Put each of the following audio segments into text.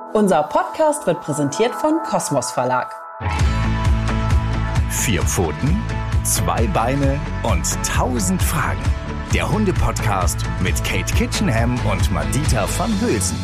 Unser Podcast wird präsentiert von Kosmos Verlag. 4 Pfoten, 2 Beine und 1000 Fragen. Der Hunde-Podcast mit Kate Kitchenham und Madita van Hülsen.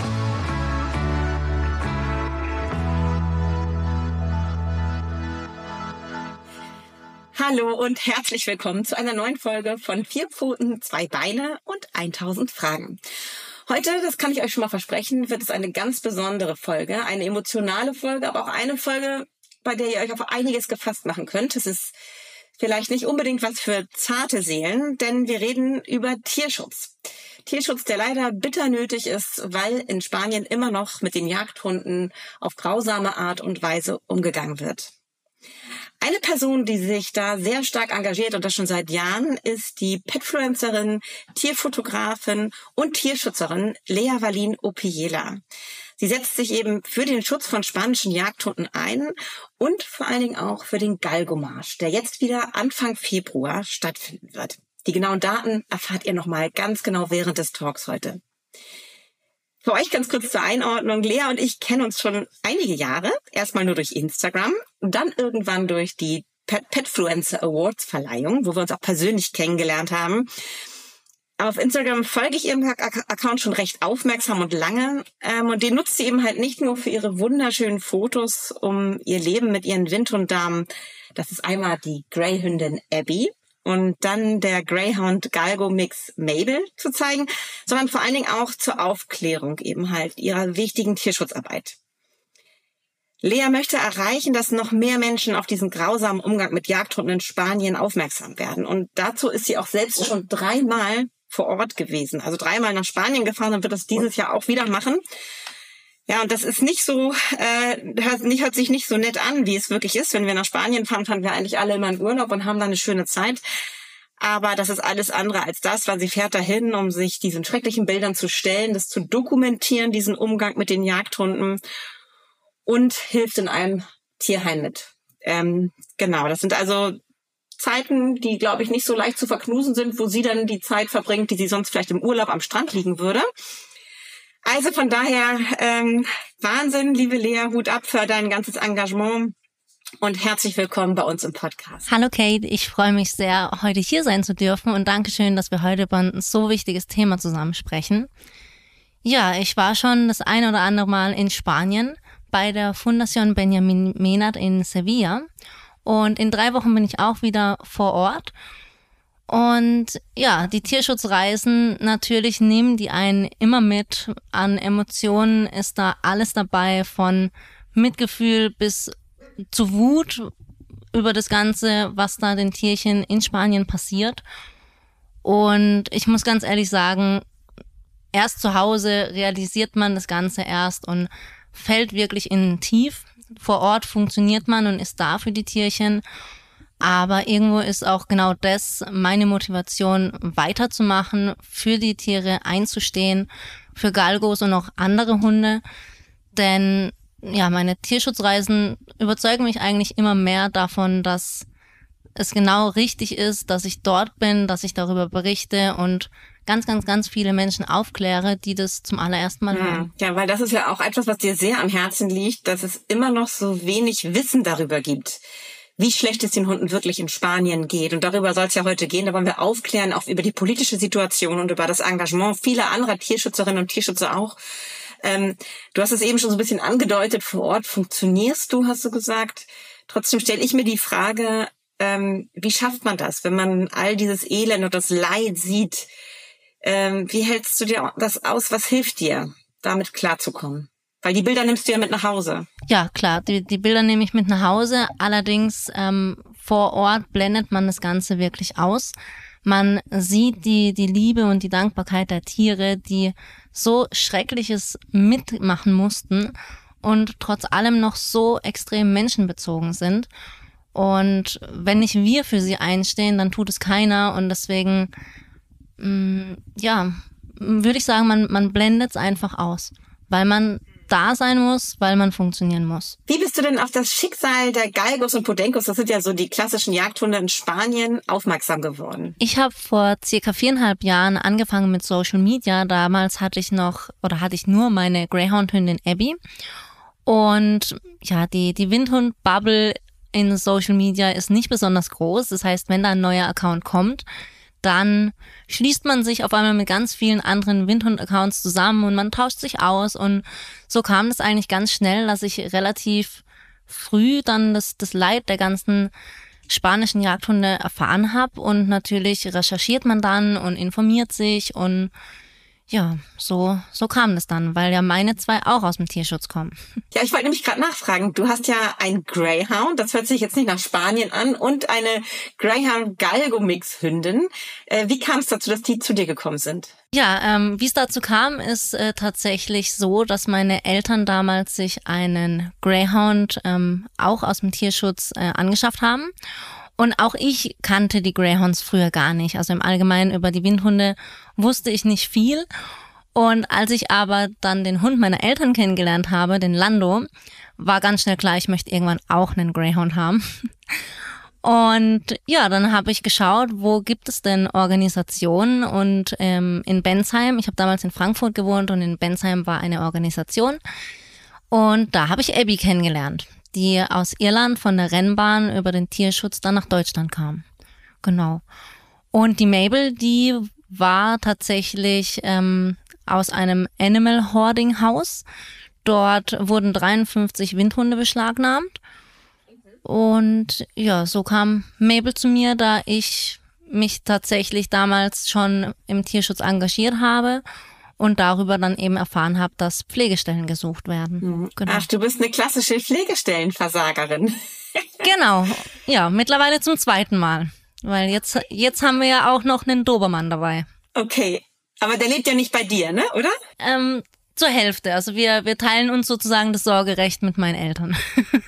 Hallo und herzlich willkommen zu einer neuen Folge von 4 Pfoten, 2 Beine und 1000 Fragen. Heute, das kann ich euch schon mal versprechen, wird es eine ganz besondere Folge, eine emotionale Folge, aber auch eine Folge, bei der ihr euch auf einiges gefasst machen könnt. Es ist vielleicht nicht unbedingt was für zarte Seelen, denn wir reden über Tierschutz. Tierschutz, der leider bitter nötig ist, weil in Spanien immer noch mit den Jagdhunden auf grausame Art und Weise umgegangen wird. Eine Person, die sich da sehr stark engagiert und das schon seit Jahren, ist die Petfluencerin, Tierfotografin und Tierschützerin Lea Wallin-Opiela. Sie setzt sich eben für den Schutz von spanischen Jagdhunden ein und vor allen Dingen auch für den Galgo-Marsch, der jetzt wieder Anfang Februar stattfinden wird. Die genauen Daten erfahrt ihr nochmal ganz genau während des Talks heute. Für euch ganz kurz zur Einordnung. Lea und ich kennen uns schon einige Jahre. Erstmal nur durch Instagram, dann irgendwann durch die Petfluencer Awards Verleihung, wo wir uns auch persönlich kennengelernt haben. Auf Instagram folge ich ihrem Account schon recht aufmerksam und lange. Und den nutzt sie eben halt nicht nur für ihre wunderschönen Fotos, um ihr Leben mit ihren Windhunddamen, das ist einmal die Greyhündin Abby und dann der Greyhound-Galgo-Mix Mabel zu zeigen, sondern vor allen Dingen auch zur Aufklärung eben halt ihrer wichtigen Tierschutzarbeit. Lea möchte erreichen, dass noch mehr Menschen auf diesen grausamen Umgang mit Jagdhunden in Spanien aufmerksam werden. Und dazu ist sie auch selbst schon 3-mal vor Ort gewesen. Also 3-mal nach Spanien gefahren und wird das dieses Jahr auch wieder machen. Ja, und das ist nicht so, hört sich nicht so nett an, wie es wirklich ist. Wenn wir nach Spanien fahren, fahren wir eigentlich alle immer in Urlaub und haben da eine schöne Zeit. Aber das ist alles andere als das, weil sie fährt dahin, um sich diesen schrecklichen Bildern zu stellen, das zu dokumentieren, diesen Umgang mit den Jagdhunden und hilft in einem Tierheim mit. Genau, das sind also Zeiten, die, glaube ich, nicht so leicht zu verknusen sind, wo sie dann die Zeit verbringt, die sie sonst vielleicht im Urlaub am Strand liegen würde. Also von daher Wahnsinn, liebe Lea, Hut ab für dein ganzes Engagement und herzlich willkommen bei uns im Podcast. Hallo Kate, ich freue mich sehr, heute hier sein zu dürfen und Dankeschön, dass wir heute über ein so wichtiges Thema zusammen sprechen. Ja, ich war schon das ein oder andere Mal in Spanien bei der Fundación Benjamín Ménard in Sevilla und in 3 Wochen bin ich auch wieder vor Ort. Und ja, die Tierschutzreisen natürlich nehmen die einen immer mit. An Emotionen ist da alles dabei, von Mitgefühl bis zu Wut über das Ganze, was da den Tierchen in Spanien passiert. Und ich muss ganz ehrlich sagen, erst zu Hause realisiert man das Ganze erst und fällt wirklich in ein Tief. Vor Ort funktioniert man und ist da für die Tierchen. Aber irgendwo ist auch genau das meine Motivation, weiterzumachen, für die Tiere einzustehen, für Galgos und auch andere Hunde. Denn ja, meine Tierschutzreisen überzeugen mich eigentlich immer mehr davon, dass es genau richtig ist, dass ich dort bin, dass ich darüber berichte und ganz, ganz, ganz viele Menschen aufkläre, die das zum allerersten Mal hören. Ja, weil das ist ja auch etwas, was dir sehr am Herzen liegt, dass es immer noch so wenig Wissen darüber gibt, wie schlecht es den Hunden wirklich in Spanien geht. Und darüber soll es ja heute gehen. Da wollen wir aufklären, auch über die politische Situation und über das Engagement vieler anderer Tierschützerinnen und Tierschützer auch. Du hast es eben schon so ein bisschen angedeutet, vor Ort funktionierst du, hast du gesagt. Trotzdem stelle ich mir die Frage, wie schafft man das, wenn man all dieses Elend und das Leid sieht? Wie hältst du dir das aus? Was hilft dir, damit klarzukommen? Weil die Bilder nimmst du ja mit nach Hause. Ja, klar, die Bilder nehme ich mit nach Hause. Allerdings vor Ort blendet man das Ganze wirklich aus. Man sieht die Liebe und die Dankbarkeit der Tiere, die so Schreckliches mitmachen mussten und trotz allem noch so extrem menschenbezogen sind. Und wenn nicht wir für sie einstehen, dann tut es keiner. Und deswegen, ja, würde ich sagen, man blendet es einfach aus. Weil man da sein muss, weil man funktionieren muss. Wie bist du denn auf das Schicksal der Galgos und Podencos, das sind ja so die klassischen Jagdhunde in Spanien, aufmerksam geworden? Ich habe vor circa 4,5 Jahren angefangen mit Social Media. Damals hatte ich nur meine Greyhound-Hündin Abby. Und ja, die Windhund-Bubble in Social Media ist nicht besonders groß. Das heißt, wenn da ein neuer Account kommt, dann schließt man sich auf einmal mit ganz vielen anderen Windhund-Accounts zusammen und man tauscht sich aus. Und so kam das eigentlich ganz schnell, dass ich relativ früh dann das Leid der ganzen spanischen Jagdhunde erfahren habe. Und natürlich recherchiert man dann und informiert sich und ja, so kam das dann, weil ja meine 2 auch aus dem Tierschutz kommen. Ja, ich wollte nämlich gerade nachfragen. Du hast ja ein Greyhound, das hört sich jetzt nicht nach Spanien an, und eine Greyhound-Galgo-Mix-Hündin. Wie kam es dazu, dass die zu dir gekommen sind? Ja, wie es dazu kam, ist tatsächlich so, dass meine Eltern damals sich einen Greyhound auch aus dem Tierschutz angeschafft haben. Und auch ich kannte die Greyhounds früher gar nicht. Also im Allgemeinen über die Windhunde wusste ich nicht viel. Und als ich aber dann den Hund meiner Eltern kennengelernt habe, den Lando, war ganz schnell klar, ich möchte irgendwann auch einen Greyhound haben. Und ja, dann habe ich geschaut, wo gibt es denn Organisationen, und in Bensheim, ich habe damals in Frankfurt gewohnt und in Bensheim war eine Organisation, und da habe ich Abby kennengelernt, die aus Irland von der Rennbahn über den Tierschutz dann nach Deutschland kam. Genau. Und die Mabel, die war tatsächlich aus einem Animal Hoarding Haus. Dort wurden 53 Windhunde beschlagnahmt. Und ja, so kam Mabel zu mir, da ich mich tatsächlich damals schon im Tierschutz engagiert habe und darüber dann eben erfahren habe, dass Pflegestellen gesucht werden. Genau. Ach, du bist eine klassische Pflegestellenversagerin. Genau, ja, mittlerweile zum 2. Mal. Weil jetzt haben wir ja auch noch einen Dobermann dabei. Okay, aber der lebt ja nicht bei dir, ne, oder? Zur Hälfte. Also wir teilen uns sozusagen das Sorgerecht mit meinen Eltern.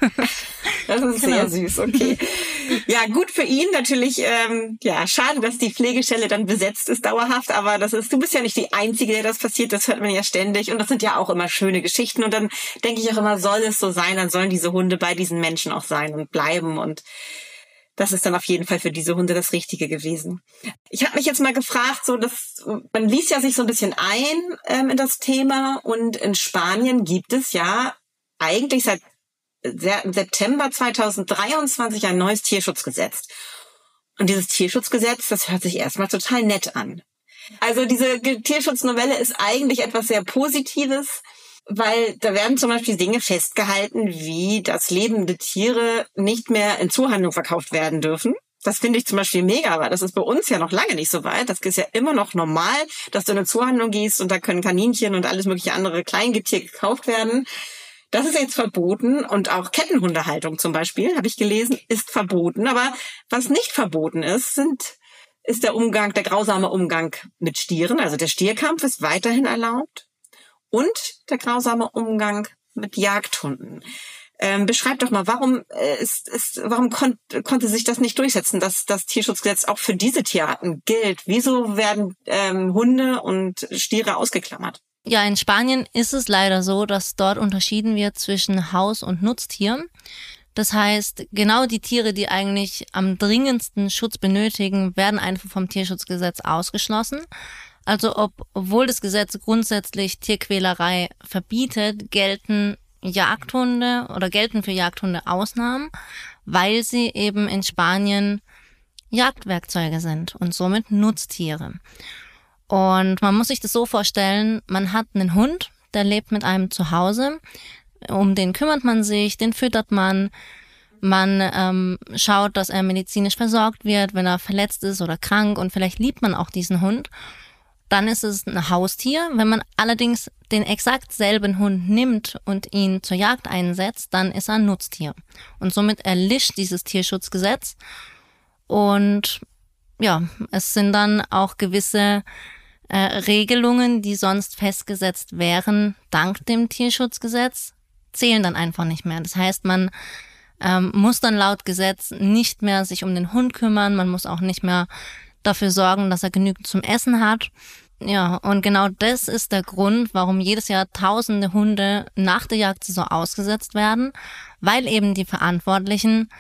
Das ist sehr süß, okay. Ja, gut für ihn natürlich. Ja, schade, dass die Pflegestelle dann besetzt ist dauerhaft, aber du bist ja nicht die Einzige, der das passiert, das hört man ja ständig, und das sind ja auch immer schöne Geschichten, und dann denke ich auch immer, soll es so sein, dann sollen diese Hunde bei diesen Menschen auch sein und bleiben, und das ist dann auf jeden Fall für diese Hunde das Richtige gewesen. Ich habe mich jetzt mal gefragt, man liest ja sich so ein bisschen ein in das Thema, und in Spanien gibt es ja eigentlich seit September 2023 ein neues Tierschutzgesetz. Und dieses Tierschutzgesetz, das hört sich erstmal total nett an. Also diese Tierschutznovelle ist eigentlich etwas sehr Positives, weil da werden zum Beispiel Dinge festgehalten, wie dass lebende Tiere nicht mehr in Zuhandlung verkauft werden dürfen. Das finde ich zum Beispiel mega, aber das ist bei uns ja noch lange nicht so weit. Das ist ja immer noch normal, dass du in eine Zuhandlung gehst und da können Kaninchen und alles mögliche andere Kleingetier gekauft werden. Das ist jetzt verboten, und auch Kettenhundehaltung zum Beispiel, habe ich gelesen, ist verboten. Aber was nicht verboten ist der grausame Umgang mit Stieren. Also der Stierkampf ist weiterhin erlaubt. Und der grausame Umgang mit Jagdhunden. Beschreib doch mal, warum konnte sich das nicht durchsetzen, dass das Tierschutzgesetz auch für diese Tierarten gilt? Wieso werden Hunde und Stiere ausgeklammert? Ja, in Spanien ist es leider so, dass dort unterschieden wird zwischen Haus- und Nutztier. Das heißt, genau die Tiere, die eigentlich am dringendsten Schutz benötigen, werden einfach vom Tierschutzgesetz ausgeschlossen. Also obwohl das Gesetz grundsätzlich Tierquälerei verbietet, gelten für Jagdhunde Ausnahmen, weil sie eben in Spanien Jagdwerkzeuge sind und somit Nutztiere. Und man muss sich das so vorstellen, man hat einen Hund, der lebt mit einem zu Hause, um den kümmert man sich, den füttert man schaut, dass er medizinisch versorgt wird, wenn er verletzt ist oder krank, und vielleicht liebt man auch diesen Hund. Dann ist es ein Haustier. Wenn man allerdings den exakt selben Hund nimmt und ihn zur Jagd einsetzt, dann ist er ein Nutztier. Und somit erlischt dieses Tierschutzgesetz. Und ja, es sind dann auch gewisse Regelungen, die sonst festgesetzt wären, dank dem Tierschutzgesetz, zählen dann einfach nicht mehr. Das heißt, man muss dann laut Gesetz nicht mehr sich um den Hund kümmern, man muss auch nicht mehr dafür sorgen, dass er genügend zum Essen hat. Ja, und genau das ist der Grund, warum jedes Jahr tausende Hunde nach der Jagdsaison ausgesetzt werden, weil eben die Verantwortlichen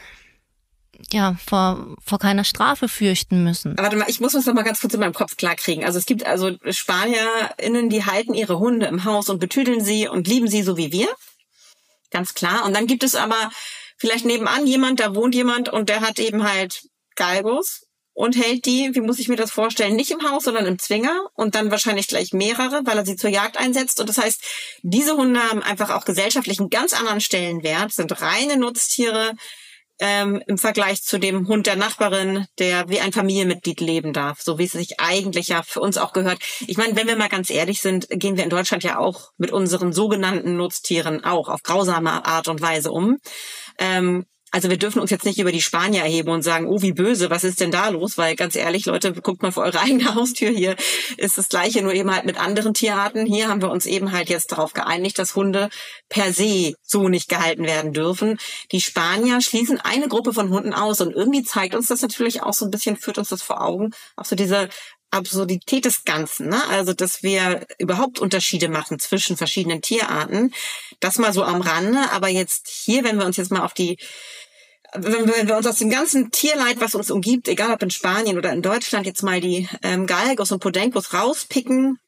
vor keiner Strafe fürchten müssen. Warte mal, ich muss das noch mal ganz kurz in meinem Kopf klarkriegen. Also es gibt also SpanierInnen, die halten ihre Hunde im Haus und betüdeln sie und lieben sie so wie wir. Ganz klar. Und dann gibt es aber vielleicht nebenan da wohnt jemand und der hat eben halt Galgos und hält die, wie muss ich mir das vorstellen, nicht im Haus, sondern im Zwinger und dann wahrscheinlich gleich mehrere, weil er sie zur Jagd einsetzt. Und das heißt, diese Hunde haben einfach auch gesellschaftlich einen ganz anderen Stellenwert, sind reine Nutztiere, im Vergleich zu dem Hund der Nachbarin, der wie ein Familienmitglied leben darf, so wie es sich eigentlich ja für uns auch gehört. Ich meine, wenn wir mal ganz ehrlich sind, gehen wir in Deutschland ja auch mit unseren sogenannten Nutztieren auch auf grausame Art und Weise um. Also wir dürfen uns jetzt nicht über die Spanier erheben und sagen, oh, wie böse, was ist denn da los? Weil ganz ehrlich, Leute, guckt mal vor eure eigene Haustür. Hier ist das Gleiche, nur eben halt mit anderen Tierarten. Hier haben wir uns eben halt jetzt darauf geeinigt, dass Hunde per se so nicht gehalten werden dürfen. Die Spanier schließen eine Gruppe von Hunden aus und irgendwie zeigt uns das natürlich auch so ein bisschen, führt uns das vor Augen, auch so diese Absurdität des Ganzen, ne? Also, dass wir überhaupt Unterschiede machen zwischen verschiedenen Tierarten. Das mal so am Rande, aber jetzt hier, wenn wir uns jetzt mal wenn wir uns aus dem ganzen Tierleid, was uns umgibt, egal ob in Spanien oder in Deutschland, jetzt mal die Galgos und Podencos rauspicken,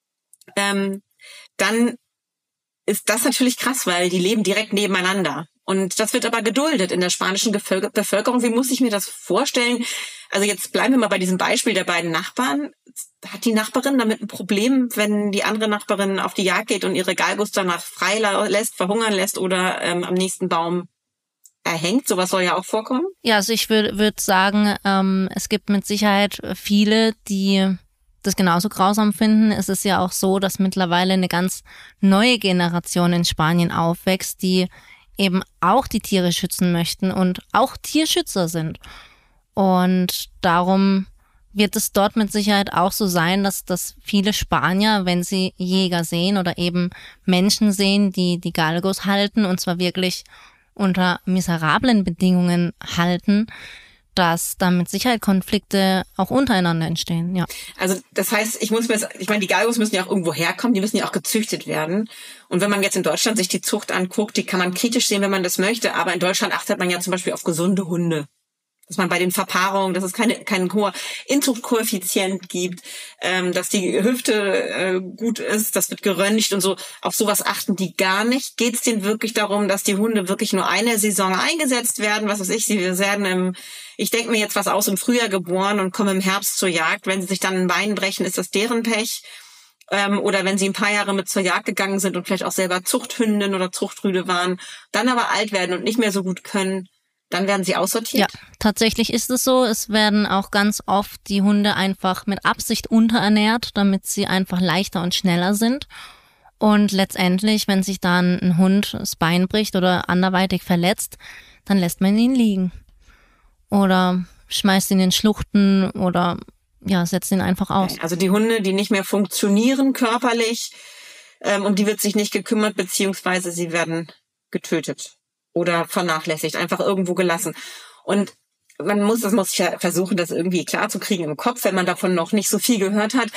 dann ist das natürlich krass, weil die leben direkt nebeneinander. Und das wird aber geduldet in der spanischen Bevölkerung. Wie muss ich mir das vorstellen? Also jetzt bleiben wir mal bei diesem Beispiel der beiden Nachbarn. Hat die Nachbarin damit ein Problem, wenn die andere Nachbarin auf die Jagd geht und ihre Galgos danach frei lässt, verhungern lässt oder am nächsten Baum erhängt? Sowas soll ja auch vorkommen. Ja, also ich würde sagen, es gibt mit Sicherheit viele, die das genauso grausam finden. Es ist ja auch so, dass mittlerweile eine ganz neue Generation in Spanien aufwächst, die eben auch die Tiere schützen möchten und auch Tierschützer sind. Und darum wird es dort mit Sicherheit auch so sein, dass viele Spanier, wenn sie Jäger sehen oder eben Menschen sehen, die Galgos halten und zwar wirklich unter miserablen Bedingungen halten, dass da mit Sicherheit Konflikte auch untereinander entstehen, ja. Also das heißt, ich meine, die Galgos müssen ja auch irgendwo herkommen, die müssen ja auch gezüchtet werden. Und wenn man jetzt in Deutschland sich die Zucht anguckt, die kann man kritisch sehen, wenn man das möchte, aber in Deutschland achtet man ja zum Beispiel auf gesunde Hunde. Dass man bei den Verpaarungen, dass es kein hoher Inzuchtkoeffizient gibt, dass die Hüfte gut ist, das wird geröntgt und so. Auf sowas achten die gar nicht. Geht es denen wirklich darum, dass die Hunde wirklich nur eine Saison eingesetzt werden? Was weiß ich, sie werden ich denke mir jetzt was aus, im Frühjahr geboren und kommen im Herbst zur Jagd. Wenn sie sich dann ein Bein brechen, ist das deren Pech. Oder wenn sie ein paar Jahre mit zur Jagd gegangen sind und vielleicht auch selber Zuchthündin oder Zuchtrüde waren, dann aber alt werden und nicht mehr so gut können, dann werden sie aussortiert? Ja, tatsächlich ist es so. Es werden auch ganz oft die Hunde einfach mit Absicht unterernährt, damit sie einfach leichter und schneller sind. Und letztendlich, wenn sich dann ein Hund das Bein bricht oder anderweitig verletzt, dann lässt man ihn liegen. Oder schmeißt ihn in Schluchten oder setzt ihn einfach aus. Okay, also die Hunde, die nicht mehr funktionieren körperlich, um die wird sich nicht gekümmert, beziehungsweise sie werden getötet. Oder vernachlässigt, einfach irgendwo gelassen. Und man muss ja versuchen, das irgendwie klar zu kriegen im Kopf, wenn man davon noch nicht so viel gehört hat.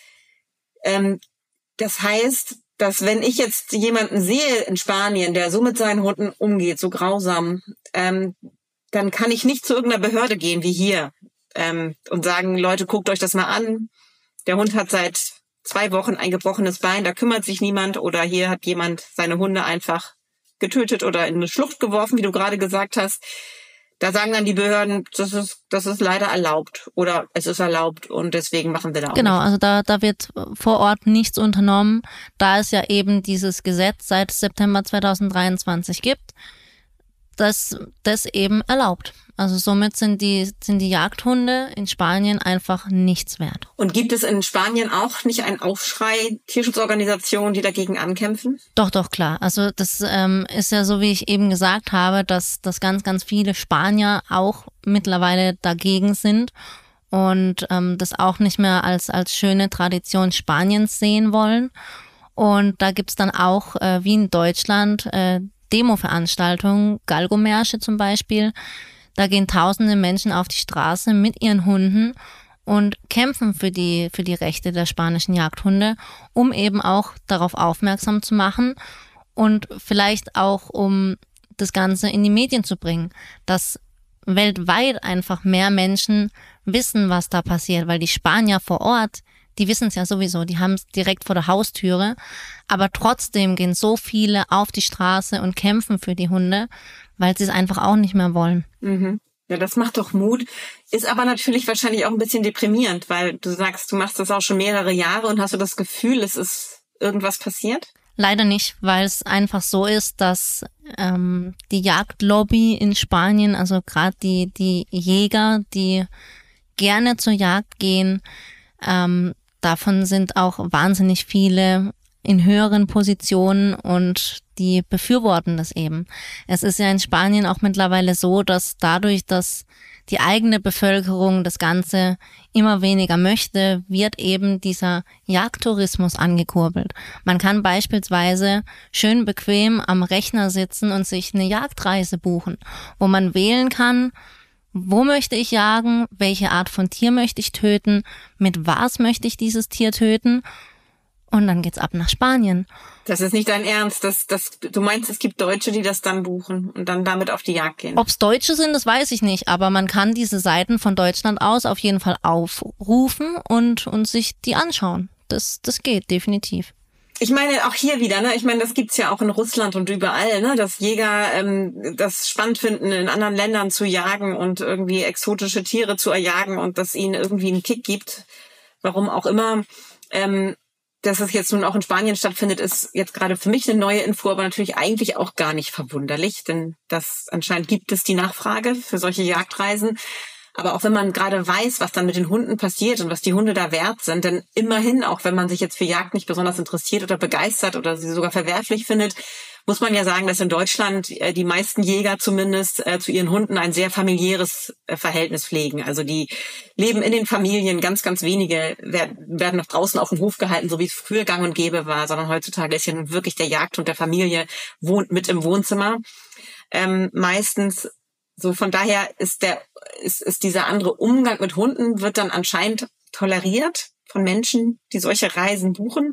Das heißt, dass wenn ich jetzt jemanden sehe in Spanien, der so mit seinen Hunden umgeht, so grausam, dann kann ich nicht zu irgendeiner Behörde gehen wie hier und sagen, Leute, guckt euch das mal an. Der Hund hat seit 2 Wochen ein gebrochenes Bein, da kümmert sich niemand. Oder hier hat jemand seine Hunde einfach getötet oder in eine Schlucht geworfen, wie du gerade gesagt hast. Da sagen dann die Behörden, das ist leider erlaubt oder es ist erlaubt und deswegen machen wir da auch Genau, nicht. Also da wird vor Ort nichts unternommen, da es ja eben dieses Gesetz seit September 2023 gibt, das eben erlaubt. Also somit sind die Jagdhunde in Spanien einfach nichts wert. Und gibt es in Spanien auch nicht einen Aufschrei, Tierschutzorganisationen, die dagegen ankämpfen? Doch, klar. Also das ist ja so, wie ich eben gesagt habe, dass ganz, ganz viele Spanier auch mittlerweile dagegen sind und das auch nicht mehr als schöne Tradition Spaniens sehen wollen. Und da gibt's dann auch, wie in Deutschland, Demo-Veranstaltungen, Galgomärsche zum Beispiel. Da gehen tausende Menschen auf die Straße mit ihren Hunden und kämpfen für die Rechte der spanischen Jagdhunde, um eben auch darauf aufmerksam zu machen und vielleicht auch um das Ganze in die Medien zu bringen, dass weltweit einfach mehr Menschen wissen, was da passiert, weil die Spanier vor Ort, die wissen es ja sowieso, die haben es direkt vor der Haustüre, aber trotzdem gehen so viele auf die Straße und kämpfen für die Hunde, weil sie es einfach auch nicht mehr wollen. Mhm. Ja, das macht doch Mut, ist aber natürlich wahrscheinlich auch ein bisschen deprimierend, weil du sagst, du machst das auch schon mehrere Jahre und hast du das Gefühl, es ist irgendwas passiert? Leider nicht, weil es einfach so ist, dass die Jagdlobby in Spanien, also gerade die Jäger, die gerne zur Jagd gehen, davon sind auch wahnsinnig viele in höheren Positionen und die befürworten das eben. Es ist ja in Spanien auch mittlerweile so, dass dadurch, dass die eigene Bevölkerung das Ganze immer weniger möchte, wird eben dieser Jagdtourismus angekurbelt. Man kann beispielsweise schön bequem am Rechner sitzen und sich eine Jagdreise buchen, wo man wählen kann, wo möchte ich jagen, welche Art von Tier möchte ich töten, mit was möchte ich dieses Tier töten. Und dann geht's ab nach Spanien. Das ist nicht dein Ernst. Du meinst, es gibt Deutsche, die das dann buchen und dann damit auf die Jagd gehen? Ob's Deutsche sind, das weiß ich nicht. Aber man kann diese Seiten von Deutschland aus auf jeden Fall aufrufen und sich die anschauen. Das geht definitiv. Ich meine, auch hier wieder, ne? Ich meine, das gibt's ja auch in Russland und überall, ne? Dass Jäger das spannend finden, in anderen Ländern zu jagen und irgendwie exotische Tiere zu erjagen und dass ihnen irgendwie einen Kick gibt. Warum auch immer. Dass es jetzt nun auch in Spanien stattfindet, ist jetzt gerade für mich eine neue Info, aber natürlich eigentlich auch gar nicht verwunderlich, denn anscheinend gibt es die Nachfrage für solche Jagdreisen. Aber auch wenn man gerade weiß, was dann mit den Hunden passiert und was die Hunde da wert sind, denn immerhin, auch wenn man sich jetzt für Jagd nicht besonders interessiert oder begeistert oder sie sogar verwerflich findet, muss man ja sagen, dass in Deutschland die meisten Jäger zumindest zu ihren Hunden ein sehr familiäres Verhältnis pflegen. Also die leben in den Familien, ganz, ganz wenige werden noch draußen auf dem Hof gehalten, so wie es früher gang und gäbe war, sondern heutzutage ist ja nun wirklich der Jagdhund der Familie, wohnt mit im Wohnzimmer. Meistens so, von daher ist dieser andere Umgang mit Hunden wird dann anscheinend toleriert von Menschen, die solche Reisen buchen.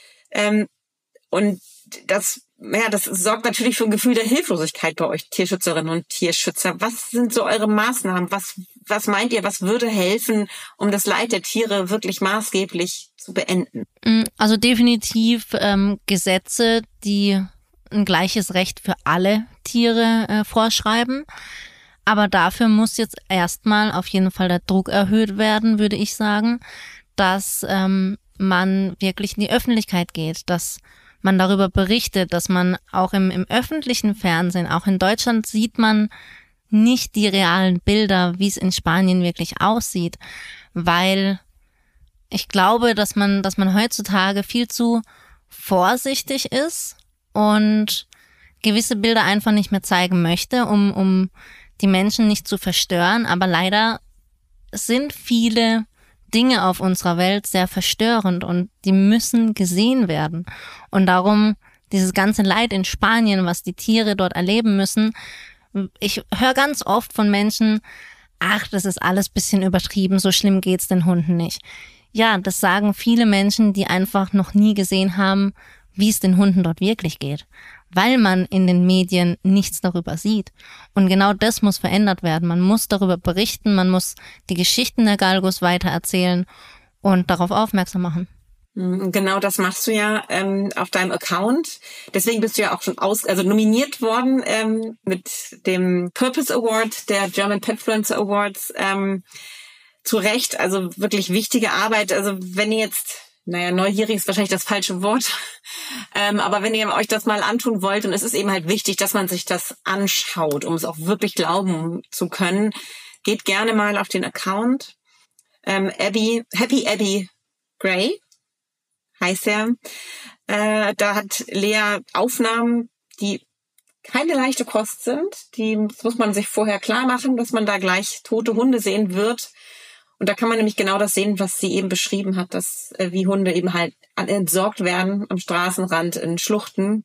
Und das sorgt natürlich für ein Gefühl der Hilflosigkeit bei euch Tierschützerinnen und Tierschützer. Was sind so eure Maßnahmen? Was meint ihr, was würde helfen, um das Leid der Tiere wirklich maßgeblich zu beenden? Also definitiv Gesetze, die ein gleiches Recht für alle Tiere vorschreiben. Aber dafür muss jetzt erstmal auf jeden Fall der Druck erhöht werden, würde ich sagen, dass man wirklich in die Öffentlichkeit geht, dass man darüber berichtet, dass man auch im öffentlichen Fernsehen, auch in Deutschland sieht man nicht die realen Bilder, wie es in Spanien wirklich aussieht, weil ich glaube, dass man heutzutage viel zu vorsichtig ist und gewisse Bilder einfach nicht mehr zeigen möchte, um die Menschen nicht zu verstören, aber leider sind viele Dinge auf unserer Welt sehr verstörend und die müssen gesehen werden. Und darum dieses ganze Leid in Spanien, was die Tiere dort erleben müssen, ich höre ganz oft von Menschen, ach, das ist alles bisschen übertrieben, so schlimm geht's den Hunden nicht. Ja, das sagen viele Menschen, die einfach noch nie gesehen haben, wie es den Hunden dort wirklich geht, weil man in den Medien nichts darüber sieht. Und genau das muss verändert werden. Man muss darüber berichten, man muss die Geschichten der Galgos weitererzählen und darauf aufmerksam machen. Genau, das machst du ja auf deinem Account. Deswegen bist du ja auch schon nominiert worden mit dem Purpose Award der German Petfluencer Awards. Zu Recht, also wirklich wichtige Arbeit. Also wenn ihr jetzt neugierig ist wahrscheinlich das falsche Wort. Aber wenn ihr euch das mal antun wollt, und es ist eben halt wichtig, dass man sich das anschaut, um es auch wirklich glauben zu können, geht gerne mal auf den Account. Happy Abby Gray heißt er. Da hat Lea Aufnahmen, die keine leichte Kost sind. Das muss man sich vorher klar machen, dass man da gleich tote Hunde sehen wird. Und da kann man nämlich genau das sehen, was sie eben beschrieben hat, dass wie Hunde eben halt entsorgt werden am Straßenrand, in Schluchten.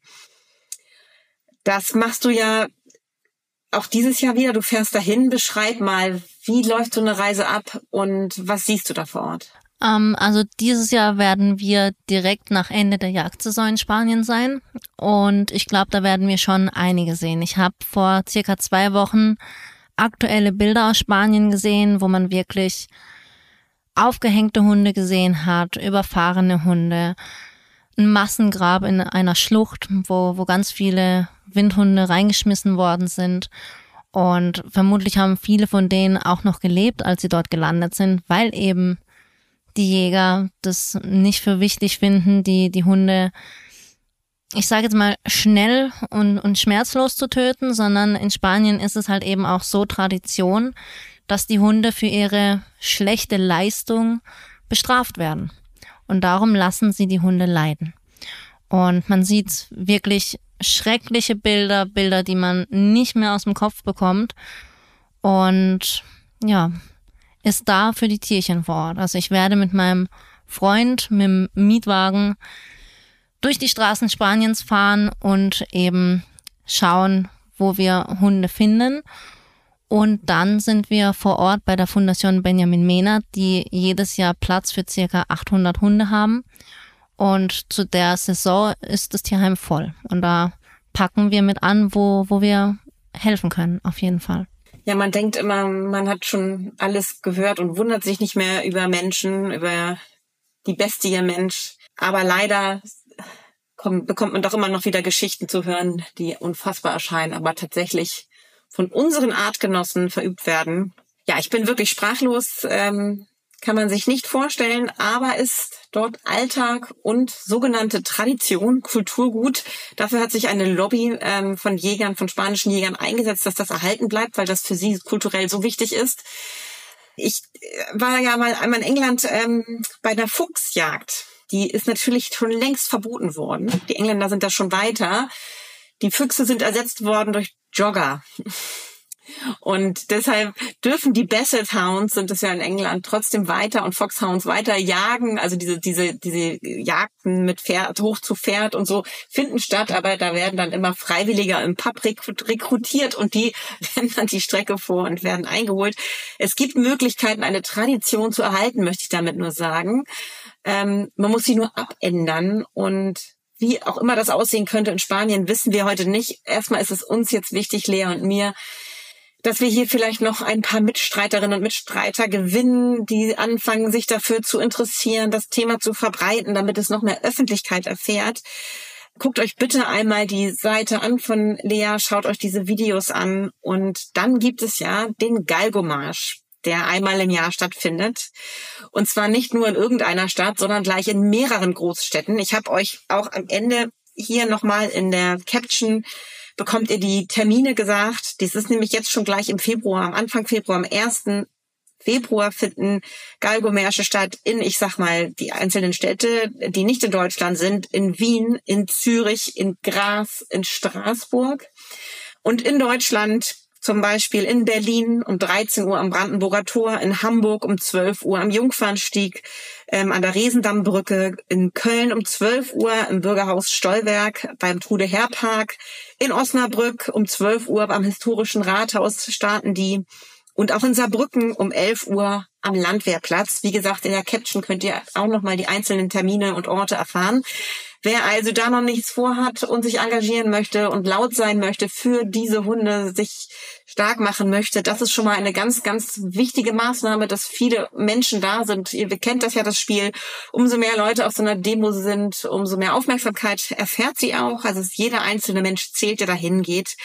Das machst du ja auch dieses Jahr wieder. Du fährst dahin. Beschreib mal, Wie läuft so eine Reise ab und was siehst du da vor Ort? Also dieses Jahr werden wir direkt nach Ende der Jagdsaison in Spanien sein und ich glaube, da werden wir schon einige sehen. Ich habe vor circa 2 Wochen aktuelle Bilder aus Spanien gesehen, wo man wirklich aufgehängte Hunde gesehen hat, überfahrene Hunde, ein Massengrab in einer Schlucht, wo ganz viele Windhunde reingeschmissen worden sind. Und vermutlich haben viele von denen auch noch gelebt, als sie dort gelandet sind, weil eben die Jäger das nicht für wichtig finden, die Hunde, ich sage jetzt mal, schnell und schmerzlos zu töten, sondern in Spanien ist es halt eben auch so Tradition, dass die Hunde für ihre schlechte Leistung bestraft werden. Und darum lassen sie die Hunde leiden. Und man sieht wirklich schreckliche Bilder, die man nicht mehr aus dem Kopf bekommt. Und ja, ist da für die Tierchen vor Ort. Also ich werde mit meinem Freund mit dem Mietwagen durch die Straßen Spaniens fahren und eben schauen, wo wir Hunde finden. Und dann sind wir vor Ort bei der Fundación Benjamin Mena, die jedes Jahr Platz für ca. 800 Hunde haben. Und zu der Saison ist das Tierheim voll. Und da packen wir mit an, wo wir helfen können, auf jeden Fall. Ja, man denkt immer, man hat schon alles gehört und wundert sich nicht mehr über Menschen, über die Bestie Mensch. Aber leider bekommt man doch immer noch wieder Geschichten zu hören, die unfassbar erscheinen, aber tatsächlich von unseren Artgenossen verübt werden. Ja, ich bin wirklich sprachlos, kann man sich nicht vorstellen, aber ist dort Alltag und sogenannte Tradition, Kulturgut. Dafür hat sich eine Lobby von Jägern, von spanischen Jägern eingesetzt, dass das erhalten bleibt, weil das für sie kulturell so wichtig ist. Ich war ja mal einmal in England bei einer Fuchsjagd. Die ist natürlich schon längst verboten worden. Die Engländer sind da schon weiter. Die Füchse sind ersetzt worden durch Jogger. Und deshalb dürfen die Basset Hounds, sind es ja in England, trotzdem weiter und Foxhounds weiter jagen. Also diese Jagden mit Pferd, hoch zu Pferd und so finden statt, aber da werden dann immer Freiwillige im Pub rekrutiert und die werden dann die Strecke vor und werden eingeholt. Es gibt Möglichkeiten, eine Tradition zu erhalten, möchte ich damit nur sagen. Man muss sie nur abändern und wie auch immer das aussehen könnte in Spanien, wissen wir heute nicht. Erstmal ist es uns jetzt wichtig, Lea und mir, dass wir hier vielleicht noch ein paar Mitstreiterinnen und Mitstreiter gewinnen, die anfangen, sich dafür zu interessieren, das Thema zu verbreiten, damit es noch mehr Öffentlichkeit erfährt. Guckt euch bitte einmal die Seite an von Lea, schaut euch diese Videos an und dann gibt es ja den Galgomarsch, der einmal im Jahr stattfindet. Und zwar nicht nur in irgendeiner Stadt, sondern gleich in mehreren Großstädten. Ich habe euch auch am Ende hier nochmal in der Caption bekommt ihr die Termine gesagt. Das ist nämlich jetzt schon gleich im Februar, am Anfang Februar, am 1. Februar finden Galgomärsche statt in, ich sag mal, die einzelnen Städte, die nicht in Deutschland sind, in Wien, in Zürich, in Graz, in Straßburg und in Deutschland zum Beispiel in Berlin um 13 Uhr am Brandenburger Tor, in Hamburg um 12 Uhr am Jungfernstieg, an der Resendammbrücke, in Köln um 12 Uhr im Bürgerhaus Stolberg, beim Trude-Herr-Park, in Osnabrück um 12 Uhr am historischen Rathaus starten die und auch in Saarbrücken um 11 Uhr am Landwehrplatz. Wie gesagt, in der Caption könnt ihr auch nochmal die einzelnen Termine und Orte erfahren. Wer also da noch nichts vorhat und sich engagieren möchte und laut sein möchte für diese Hunde, sich stark machen möchte, das ist schon mal eine ganz, ganz wichtige Maßnahme, dass viele Menschen da sind. Ihr kennt das ja, das Spiel. Umso mehr Leute auf so einer Demo sind, umso mehr Aufmerksamkeit erfährt sie auch. Also jeder einzelne Mensch zählt, der dahin geht.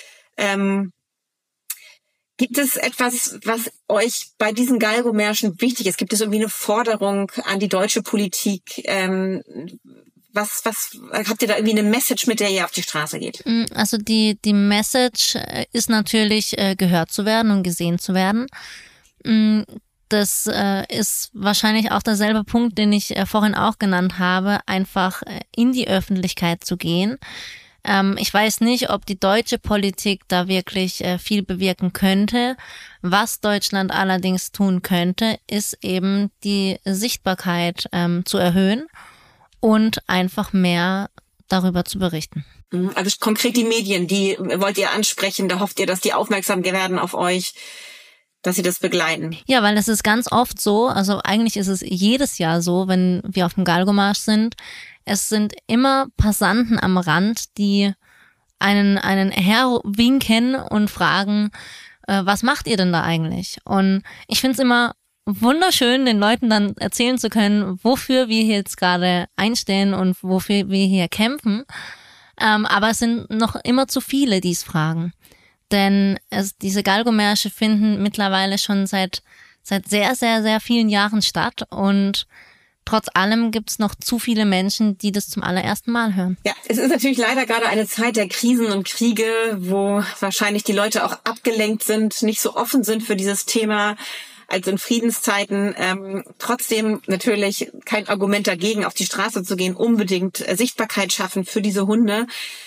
Gibt es etwas, was euch bei diesen Galgomärschen wichtig ist? Gibt es irgendwie eine Forderung an die deutsche Politik? Was habt ihr da irgendwie eine Message, mit der ihr auf die Straße geht? Also die Message ist natürlich, gehört zu werden und gesehen zu werden. Das ist wahrscheinlich auch derselbe Punkt, den ich vorhin auch genannt habe, einfach in die Öffentlichkeit zu gehen. Ich weiß nicht, ob die deutsche Politik da wirklich viel bewirken könnte. Was Deutschland allerdings tun könnte, ist eben die Sichtbarkeit zu erhöhen und einfach mehr darüber zu berichten. Also konkret die Medien, die wollt ihr ansprechen, da hofft ihr, dass die aufmerksam werden auf euch. dass sie das begleiten. Ja, weil es ist ganz oft so, also eigentlich ist es jedes Jahr so, wenn wir auf dem Galgomarsch sind, es sind immer Passanten am Rand, die einen herwinken und fragen, was macht ihr denn da eigentlich? Und ich finde es immer wunderschön, den Leuten dann erzählen zu können, wofür wir hier jetzt gerade einstehen und wofür wir hier kämpfen. Aber es sind noch immer zu viele, die es fragen. Denn diese Galgomärsche finden mittlerweile schon seit sehr, sehr, sehr vielen Jahren statt und trotz allem gibt's noch zu viele Menschen, die das zum allerersten Mal hören. Ja, es ist natürlich leider gerade eine Zeit der Krisen und Kriege, wo wahrscheinlich die Leute auch abgelenkt sind, nicht so offen sind für dieses Thema als in Friedenszeiten. Trotzdem natürlich kein Argument dagegen, auf die Straße zu gehen, unbedingt Sichtbarkeit schaffen für diese Hunde.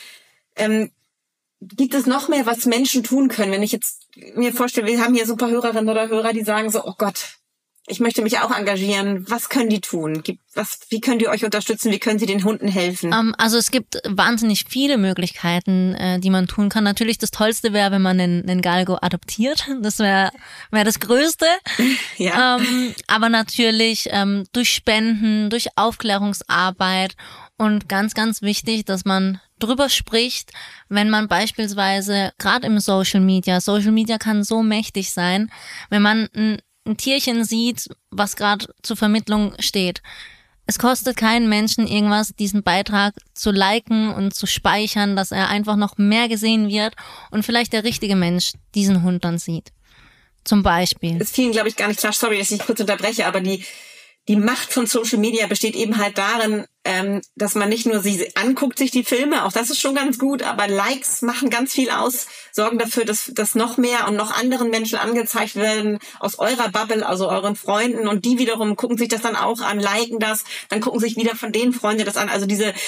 Gibt es noch mehr, was Menschen tun können? Wenn ich jetzt mir vorstelle, wir haben hier so ein paar Hörerinnen oder Hörer, die sagen so, oh Gott, ich möchte mich auch engagieren. Was können die tun? Wie können die euch unterstützen? Wie können sie den Hunden helfen? Also es gibt wahnsinnig viele Möglichkeiten, die man tun kann. Natürlich das Tollste wäre, wenn man einen Galgo adoptiert. Das wäre das Größte. Ja. Aber natürlich durch Spenden, durch Aufklärungsarbeit und ganz, ganz wichtig, dass man drüber spricht, wenn man beispielsweise gerade im Social Media kann so mächtig sein, wenn man ein Tierchen sieht, was gerade zur Vermittlung steht. Es kostet keinen Menschen irgendwas, diesen Beitrag zu liken und zu speichern, dass er einfach noch mehr gesehen wird und vielleicht der richtige Mensch diesen Hund dann sieht. Zum Beispiel. Es vielen, glaube ich, gar nicht klar, sorry, dass ich kurz unterbreche, aber die Macht von Social Media besteht eben halt darin, dass man nicht nur sie anguckt, sich die Filme, auch das ist schon ganz gut, aber Likes machen ganz viel aus, sorgen dafür, dass noch mehr und noch anderen Menschen angezeigt werden aus eurer Bubble, also euren Freunden, und die wiederum gucken sich das dann auch an, liken das, dann gucken sich wieder von den Freunden das an. Also diese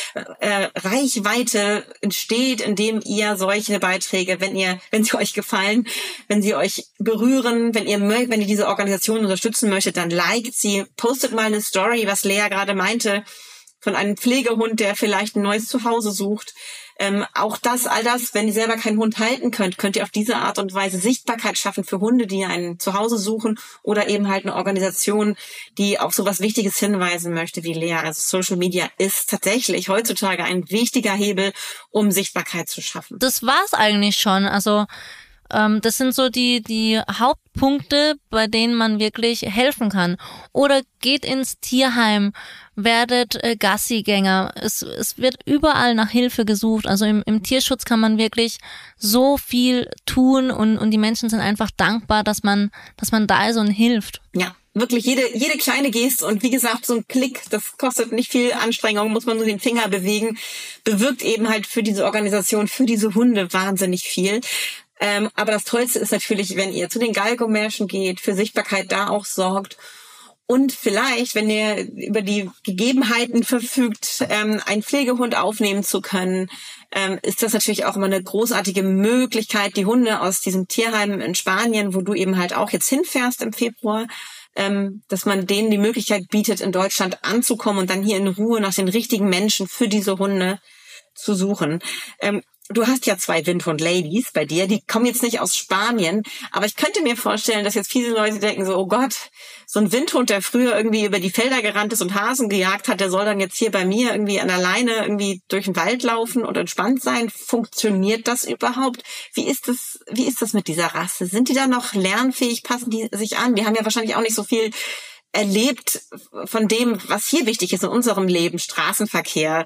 Reichweite entsteht, indem ihr solche Beiträge, wenn sie euch gefallen, wenn sie euch berühren, wenn ihr diese Organisation unterstützen möchtet, dann liked sie, postet mal eine Story, was Lea gerade meinte, von einem Pflegehund, der vielleicht ein neues Zuhause sucht. All das, wenn ihr selber keinen Hund halten könnt ihr auf diese Art und Weise Sichtbarkeit schaffen für Hunde, die ein Zuhause suchen, oder eben halt eine Organisation, die auf sowas Wichtiges hinweisen möchte wie Lea. Also Social Media ist tatsächlich heutzutage ein wichtiger Hebel, um Sichtbarkeit zu schaffen. Das war's eigentlich schon. Also das sind so die Hauptpunkte, bei denen man wirklich helfen kann. Oder geht ins Tierheim, werdet Gassigänger. Es wird überall nach Hilfe gesucht. Also im Tierschutz kann man wirklich so viel tun und die Menschen sind einfach dankbar, dass man da ist und hilft. Ja. Wirklich jede kleine Geste, und wie gesagt, so ein Klick, das kostet nicht viel Anstrengung, muss man nur den Finger bewegen, bewirkt eben halt für diese Organisation, für diese Hunde wahnsinnig viel. Aber das Tollste ist natürlich, wenn ihr zu den Galgomärschen geht, für Sichtbarkeit da auch sorgt und vielleicht, wenn ihr über die Gegebenheiten verfügt, einen Pflegehund aufnehmen zu können, ist das natürlich auch immer eine großartige Möglichkeit, die Hunde aus diesem Tierheim in Spanien, wo du eben halt auch jetzt hinfährst im Februar, dass man denen die Möglichkeit bietet, in Deutschland anzukommen und dann hier in Ruhe nach den richtigen Menschen für diese Hunde zu suchen. Du hast ja 2 Windhund-Ladies bei dir, die kommen jetzt nicht aus Spanien, aber ich könnte mir vorstellen, dass jetzt viele Leute denken so, oh Gott, so ein Windhund, der früher irgendwie über die Felder gerannt ist und Hasen gejagt hat, der soll dann jetzt hier bei mir irgendwie an der Leine irgendwie durch den Wald laufen und entspannt sein. Funktioniert das überhaupt? Wie ist das mit dieser Rasse? Sind die da noch lernfähig? Passen die sich an? Die haben ja wahrscheinlich auch nicht so viel erlebt von dem, was hier wichtig ist in unserem Leben, Straßenverkehr,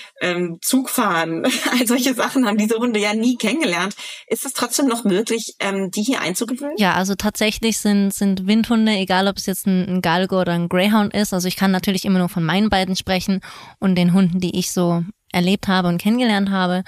Zugfahren, all solche Sachen haben diese Hunde ja nie kennengelernt. Ist es trotzdem noch möglich, die hier einzugewöhnen? Ja, also tatsächlich sind Windhunde, egal ob es jetzt ein Galgo oder ein Greyhound ist, also ich kann natürlich immer nur von meinen beiden sprechen und den Hunden, die ich so erlebt habe und kennengelernt habe.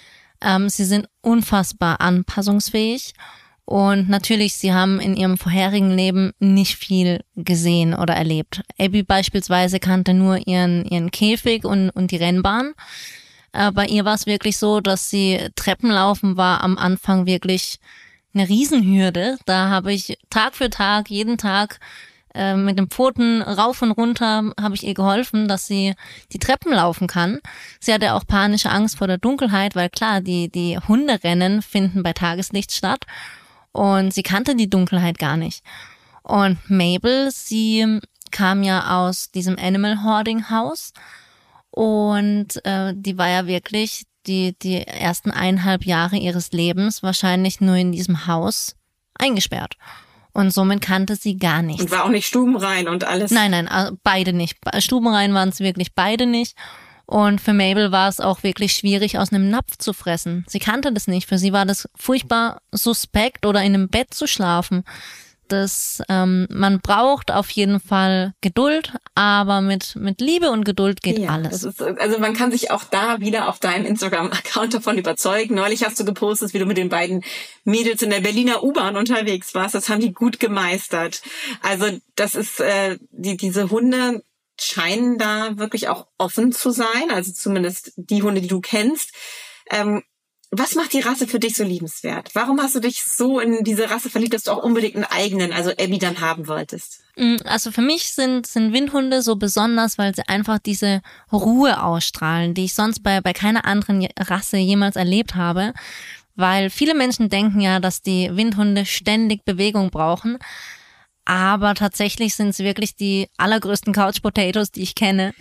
Sie sind unfassbar anpassungsfähig. Und natürlich, sie haben in ihrem vorherigen Leben nicht viel gesehen oder erlebt. Abby beispielsweise kannte nur ihren Käfig und die Rennbahn. Bei ihr war es wirklich so, dass sie Treppenlaufen war am Anfang wirklich eine Riesenhürde. Da habe ich Tag für Tag, jeden Tag mit den Pfoten rauf und runter habe ich ihr geholfen, dass sie die Treppen laufen kann. Sie hatte auch panische Angst vor der Dunkelheit, weil klar, die Hunderennen finden bei Tageslicht statt. und sie kannte die Dunkelheit gar nicht. Und Mabel, sie kam ja aus diesem Animal Hoarding Haus und die war ja wirklich die ersten 1,5 Jahre ihres Lebens wahrscheinlich nur in diesem Haus eingesperrt. Und somit kannte sie gar nichts. Und war auch nicht stubenrein und alles? Nein, beide nicht. Stubenrein waren es wirklich beide nicht. Und für Mabel war es auch wirklich schwierig, aus einem Napf zu fressen. Sie kannte das nicht. Für sie war das furchtbar suspekt oder in einem Bett zu schlafen. Man braucht auf jeden Fall Geduld, aber mit Liebe und Geduld geht alles. Also man kann sich auch da wieder auf deinem Instagram-Account davon überzeugen. Neulich hast du gepostet, wie du mit den beiden Mädels in der Berliner U-Bahn unterwegs warst. Das haben die gut gemeistert. Also das ist, diese Hunde scheinen da wirklich auch offen zu sein. Also zumindest die Hunde, die du kennst. Was macht die Rasse für dich so liebenswert? Warum hast du dich so in diese Rasse verliebt, dass du auch unbedingt einen eigenen, also Abby, dann haben wolltest? Also für mich sind Windhunde so besonders, weil sie einfach diese Ruhe ausstrahlen, die ich sonst bei keiner anderen Rasse jemals erlebt habe. Weil viele Menschen denken ja, dass die Windhunde ständig Bewegung brauchen. Aber tatsächlich sind sie wirklich die allergrößten Couch Potatoes, die ich kenne.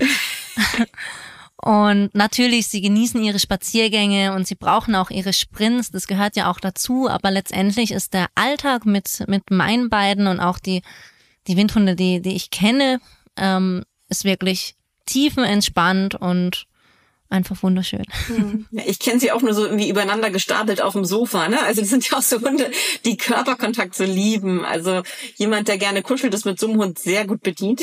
Und natürlich, sie genießen ihre Spaziergänge und sie brauchen auch ihre Sprints, das gehört ja auch dazu, aber letztendlich ist der Alltag mit meinen beiden und auch die Windhunde, die ich kenne, ist wirklich tiefenentspannt und einfach wunderschön. Ja, ich kenne sie auch nur so irgendwie übereinander gestapelt auf dem Sofa, ne? Also das sind ja auch so Hunde, die Körperkontakt so lieben. Also jemand, der gerne kuschelt, ist mit so einem Hund sehr gut bedient.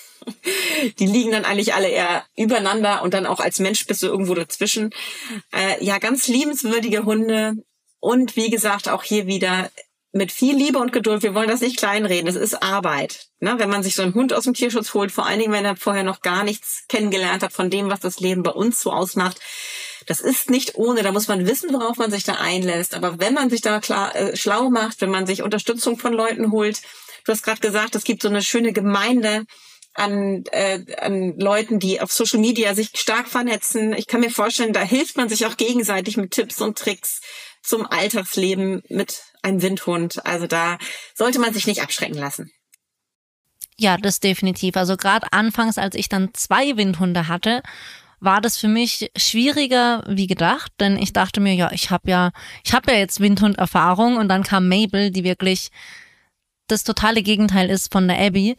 Die liegen dann eigentlich alle eher übereinander und dann auch als Mensch bist du irgendwo dazwischen. Ja, ganz liebenswürdige Hunde und wie gesagt auch hier wieder mit viel Liebe und Geduld. Wir wollen das nicht kleinreden, es ist Arbeit. Ne? Wenn man sich so einen Hund aus dem Tierschutz holt, vor allen Dingen, wenn er vorher noch gar nichts kennengelernt hat von dem, was das Leben bei uns so ausmacht, das ist nicht ohne, da muss man wissen, worauf man sich da einlässt. Aber wenn man sich da schlau macht, wenn man sich Unterstützung von Leuten holt, du hast gerade gesagt, es gibt so eine schöne Gemeinde an Leuten, die auf Social Media sich stark vernetzen. Ich kann mir vorstellen, da hilft man sich auch gegenseitig mit Tipps und Tricks zum Alltagsleben mit einem Windhund. Also da sollte man sich nicht abschrecken lassen. Ja, das definitiv. Also gerade anfangs, als ich dann 2 Windhunde hatte, war das für mich schwieriger wie gedacht, denn ich dachte mir, ja, ich habe ja jetzt Windhund-Erfahrung und dann kam Mabel, die wirklich das totale Gegenteil ist von der Abby.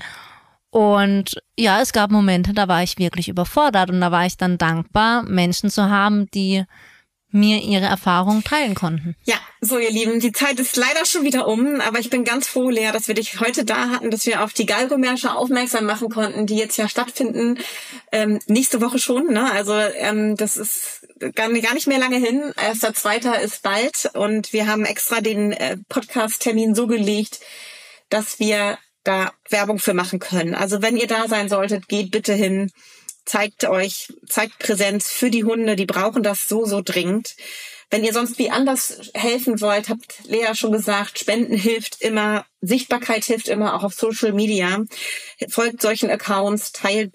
Und ja, es gab Momente, da war ich wirklich überfordert und da war ich dann dankbar, Menschen zu haben, die mir ihre Erfahrungen teilen konnten. Ja, so ihr Lieben, die Zeit ist leider schon wieder um, aber ich bin ganz froh, Lea, dass wir dich heute da hatten, dass wir auf die Galgomärsche aufmerksam machen konnten, die jetzt ja stattfinden, nächste Woche schon, ne? Also das ist gar nicht mehr lange hin, 1.2. ist bald und wir haben extra den Podcast-Termin so gelegt, dass wir da Werbung für machen können. Also wenn ihr da sein solltet, geht bitte hin, zeigt Präsenz für die Hunde, die brauchen das so dringend. Wenn ihr sonst wie anders helfen wollt, habt Lea schon gesagt, Spenden hilft immer, Sichtbarkeit hilft immer, auch auf Social Media. Folgt solchen Accounts, teilt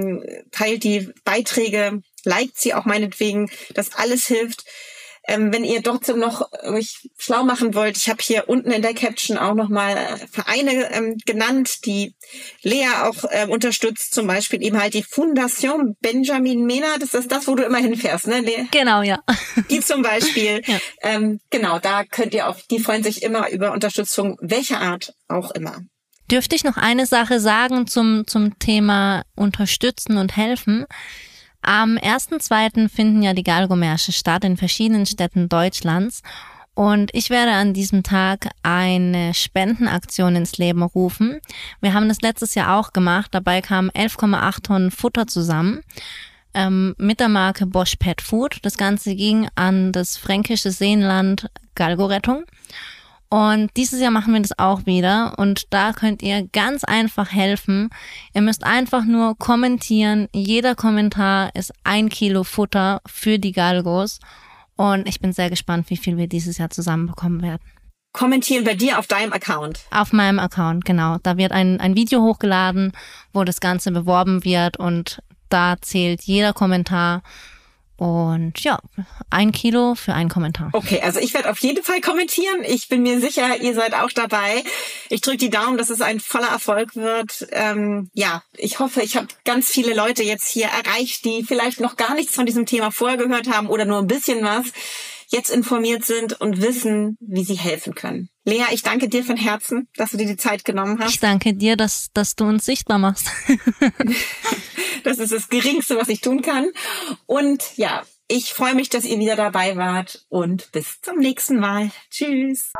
die Beiträge, liked sie auch meinetwegen, das alles hilft. Wenn ihr trotzdem noch euch schlau machen wollt, ich habe hier unten in der Caption auch nochmal Vereine genannt, die Lea auch unterstützt, zum Beispiel eben halt die Fondation Benjamin Mehnert, das ist das, wo du immer hinfährst, ne, Lea? Genau, ja. Die zum Beispiel, ja. Genau, da könnt ihr die freuen sich immer über Unterstützung, welcher Art auch immer. Dürfte ich noch eine Sache sagen zum Thema Unterstützen und Helfen? Am 1.2. finden ja die Galgomärsche statt in verschiedenen Städten Deutschlands und ich werde an diesem Tag eine Spendenaktion ins Leben rufen. Wir haben das letztes Jahr auch gemacht, dabei kamen 11,8 Tonnen Futter zusammen mit der Marke Bosch Pet Food. Das Ganze ging an das fränkische Seenland Galgorettung. Und dieses Jahr machen wir das auch wieder und da könnt ihr ganz einfach helfen. Ihr müsst einfach nur kommentieren. Jeder Kommentar ist 1 Kilo Futter für die Galgos und ich bin sehr gespannt, wie viel wir dieses Jahr zusammenbekommen werden. Kommentieren bei dir auf deinem Account? Auf meinem Account, genau. Da wird ein Video hochgeladen, wo das Ganze beworben wird und da zählt jeder Kommentar. Und ja, 1 Kilo für einen Kommentar. Okay, also ich werde auf jeden Fall kommentieren. Ich bin mir sicher, ihr seid auch dabei. Ich drücke die Daumen, dass es ein voller Erfolg wird. Ich hoffe, ich habe ganz viele Leute jetzt hier erreicht, die vielleicht noch gar nichts von diesem Thema vorher gehört haben oder nur ein bisschen was, jetzt informiert sind und wissen, wie sie helfen können. Lea, ich danke dir von Herzen, dass du dir die Zeit genommen hast. Ich danke dir, dass du uns sichtbar machst. Das ist das Geringste, was ich tun kann. Und ja, ich freue mich, dass ihr wieder dabei wart und bis zum nächsten Mal. Tschüss.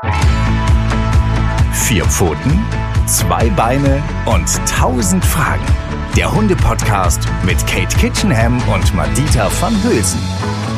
4 Pfoten, 2 Beine und 1000 Fragen. Der Hunde-Podcast mit Kate Kitchenham und Madita van Hülsen.